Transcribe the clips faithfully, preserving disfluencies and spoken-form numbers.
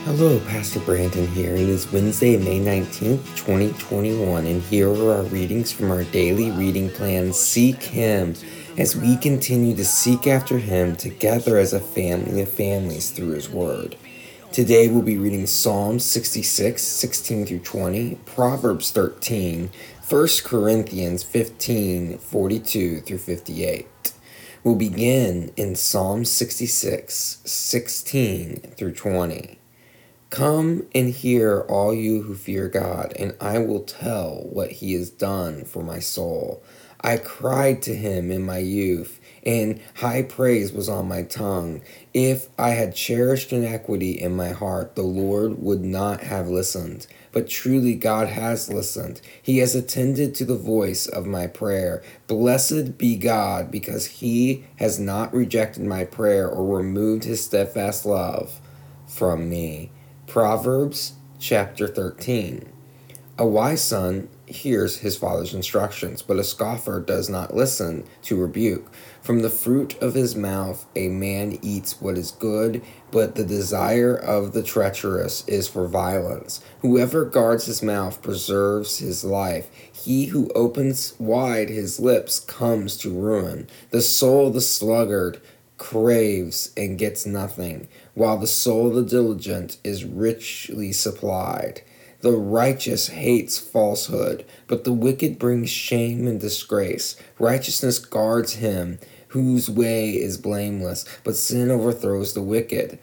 Hello, Pastor Brandon here. It is Wednesday, May nineteenth, twenty twenty-one, and here are our readings from our daily reading plan, Seek Him, as we continue to seek after Him together as a family of families through His Word. Today we'll be reading Psalm sixty-six, sixteen through twenty, Proverbs thirteen, First Corinthians fifteen, forty-two through fifty-eight. We'll begin in Psalm sixty-six, sixteen through twenty. Come and hear, all you who fear God, and I will tell what He has done for my soul. I cried to Him in my youth, and high praise was on my tongue. If I had cherished iniquity in my heart, the Lord would not have listened. But truly God has listened. He has attended to the voice of my prayer. Blessed be God, because He has not rejected my prayer or removed His steadfast love from me. Proverbs chapter thirteen. A wise son hears his father's instructions, but a scoffer does not listen to rebuke. From the fruit of his mouth a man eats what is good, but the desire of the treacherous is for violence. Whoever guards his mouth preserves his life. He who opens wide his lips comes to ruin. The soul of the sluggard craves and gets nothing, while the soul of the diligent is richly supplied. The righteous hates falsehood, but the wicked brings shame and disgrace. Righteousness guards him whose way is blameless, but sin overthrows the wicked.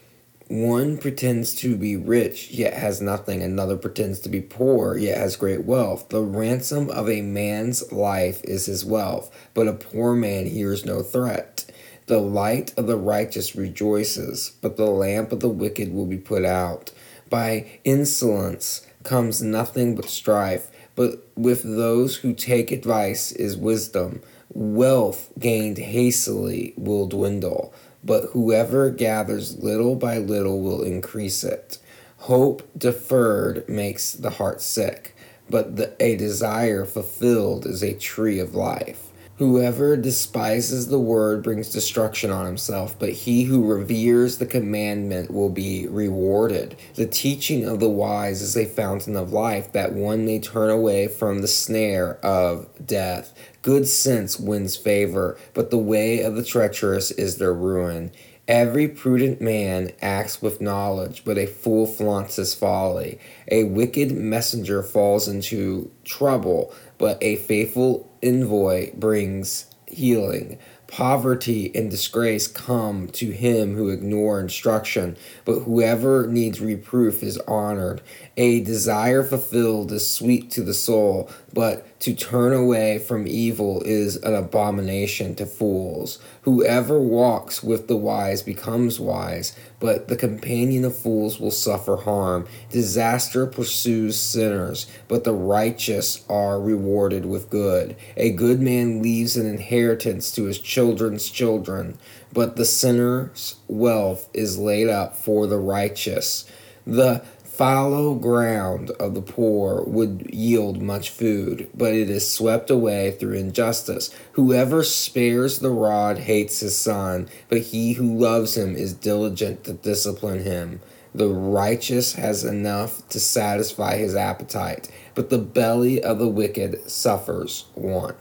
One pretends to be rich, yet has nothing. Another pretends to be poor, yet has great wealth. The ransom of a man's life is his wealth, but a poor man hears no threat. The light of the righteous rejoices, but the lamp of the wicked will be put out. By insolence comes nothing but strife, but with those who take advice is wisdom. Wealth gained hastily will dwindle, but whoever gathers little by little will increase it. Hope deferred makes the heart sick, but the, a desire fulfilled is a tree of life. Whoever despises the word brings destruction on himself, but he who reveres the commandment will be rewarded. The teaching of the wise is a fountain of life, that one may turn away from the snare of death. Good sense wins favor, but the way of the treacherous is their ruin. Every prudent man acts with knowledge, but a fool flaunts his folly. A wicked messenger falls into trouble, but a faithful envoy brings healing. Poverty and disgrace come to him who ignore instruction, but whoever needs reproof is honored. A desire fulfilled is sweet to the soul, but to turn away from evil is an abomination to fools. Whoever walks with the wise becomes wise, but the companion of fools will suffer harm. Disaster pursues sinners, but the righteous are rewarded with good. A good man leaves an inheritance to his children's children, but the sinner's wealth is laid up for the righteous. The fallow ground of the poor would yield much food, but it is swept away through injustice. Whoever spares the rod hates his son, but he who loves him is diligent to discipline him. The righteous has enough to satisfy his appetite, but the belly of the wicked suffers want.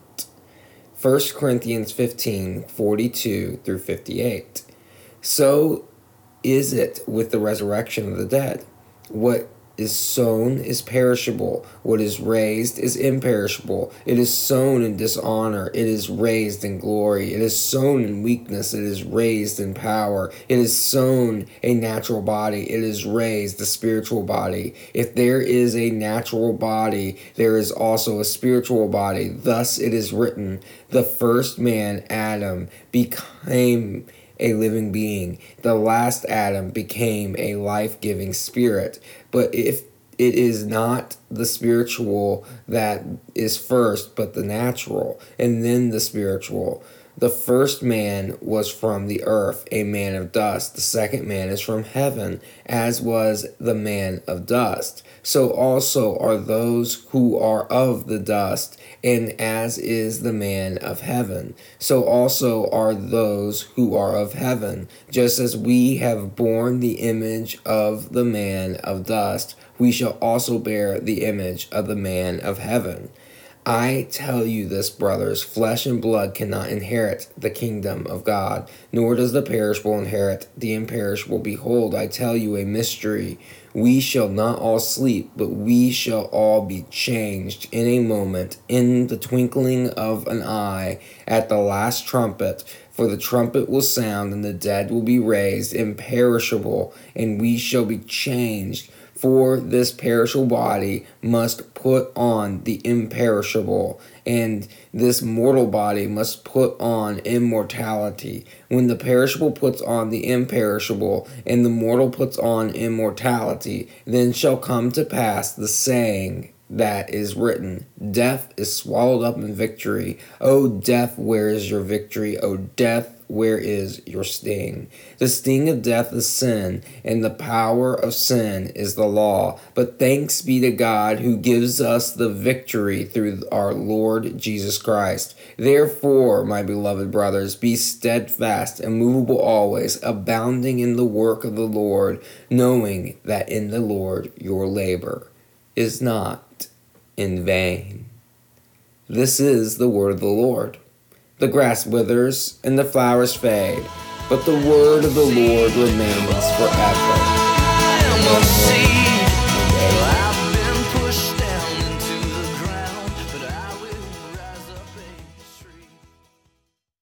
First Corinthians fifteen, forty-two through fifty-eight. So is it with the resurrection of the dead. What is sown is perishable. What is raised is imperishable. It is sown in dishonor. It is raised in glory. It is sown in weakness. It is raised in power. It is sown a natural body. It is raised a spiritual body. If there is a natural body, there is also a spiritual body. Thus it is written, the first man, Adam, became a living being. The last Adam became a life-giving spirit. But if it is not the spiritual that is first, but the natural, and then the spiritual. The first man was from the earth, a man of dust. The second man is from heaven, as was the man of dust. So also are those who are of the dust, and as is the man of heaven, so also are those who are of heaven. Just as we have borne the image of the man of dust, we shall also bear the image of the man of heaven. I tell you this, brothers, flesh and blood cannot inherit the kingdom of God, nor does the perishable inherit the imperishable. Behold, I tell you a mystery. We shall not all sleep, but we shall all be changed in a moment, in the twinkling of an eye, at the last trumpet. For the trumpet will sound, and the dead will be raised imperishable, and we shall be changed. For this perishable body must put on the imperishable, and this mortal body must put on immortality. When the perishable puts on the imperishable, and the mortal puts on immortality, then shall come to pass the saying that is written, death is swallowed up in victory. O death, where is your victory? O death, where is your sting? The sting of death is sin, and the power of sin is the law. But thanks be to God who gives us the victory through our Lord Jesus Christ. Therefore, my beloved brothers, be steadfast, immovable always, abounding in the work of the Lord, knowing that in the Lord your labor is not in vain. This is the word of the Lord. The grass withers and the flowers fade, but the word of the Lord remains forever. Amen.